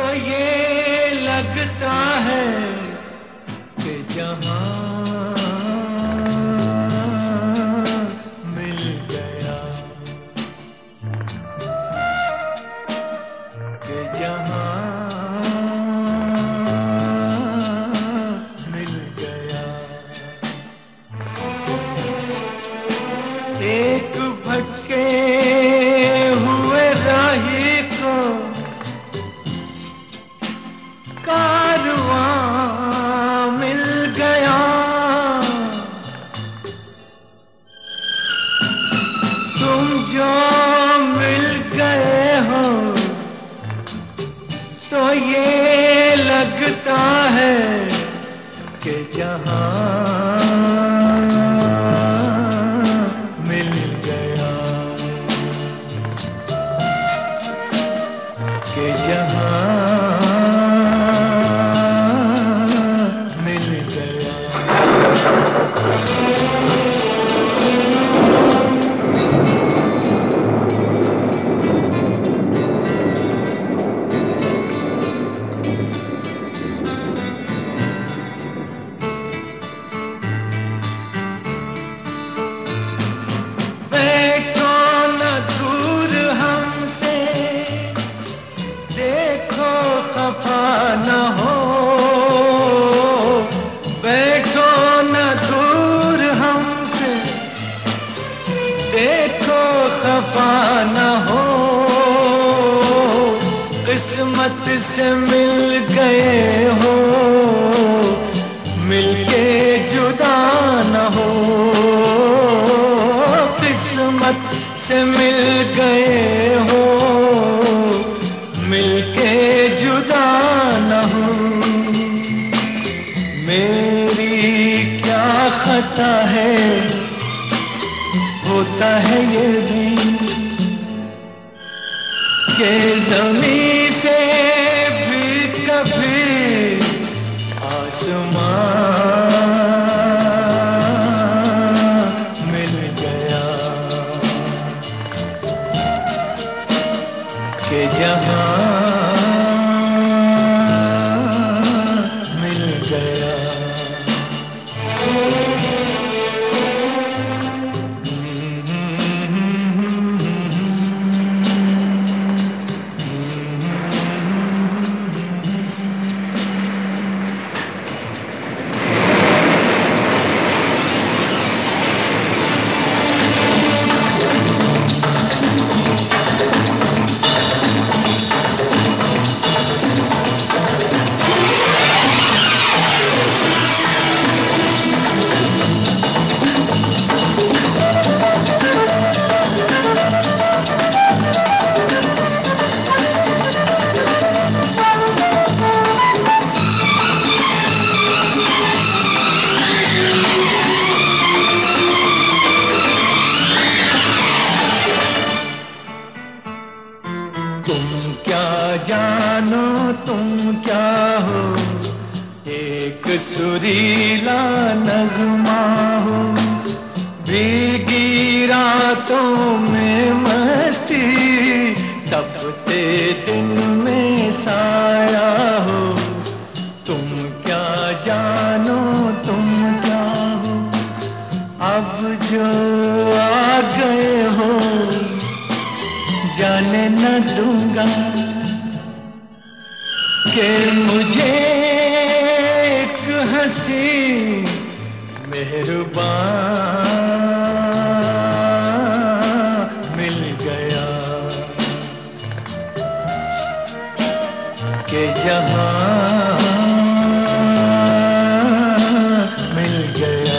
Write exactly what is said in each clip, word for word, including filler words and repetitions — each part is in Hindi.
ये लगता है कि जहां मिल गया, कि जहां मिल गया। एक भटके हुए राही को कारवां मिल गया। तुम जो मिल गए हो तो ये लगता है कि जहां मिल गया, कि जहां मिल गया। बैठो न दूर हमसे, देखो खफा न हो। बैठो न दूर हमसे, देखो खफा न हो। किस्मत से मिल गए हो, मिलके जुदा न हो। किस्मत से मिल गए हो, मिलके जुदा न हो। मेरी क्या खता है, होता है ये भी कि ज़मीं से भी कभी आसमान मिल गया, कि जहां मिल गया। तुम क्या जानो, तुम क्या हो, एक सुरीला नगमा हो। भीगी रातों में मस्ती, तपते दिन में साया हो। तुम क्या जानो, तुम क्या हो, अब जो आ गए हो जाने न दूंगा कि मुझे एक हंसी मेहरबान मिल गया, कि जहां मिल गया।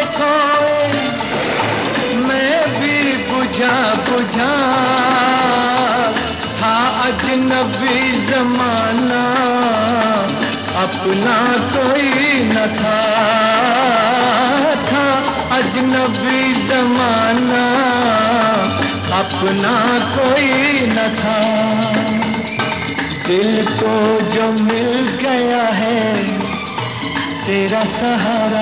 खोए मैं भी बुझा बुझा था अजनबी जमाना अपना कोई न था था अजनबी जमाना अपना कोई न था। दिल को जो मिल गया है तेरा सहारा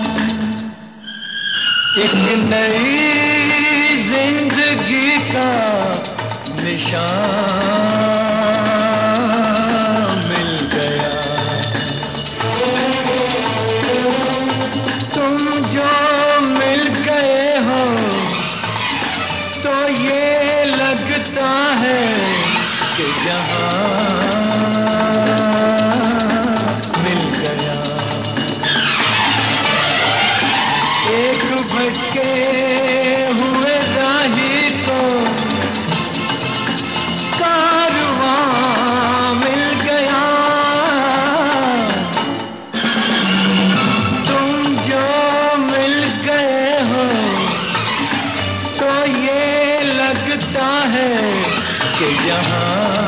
एक नई जिंदगी का निशान मिल गया। तुम जो मिल गए हो तो ये लगता है कि जहां मिल गया। एक भटके हुए राही को कारवां मिल गया। तुम जो मिल गए हो तो ये लगता है कि जहां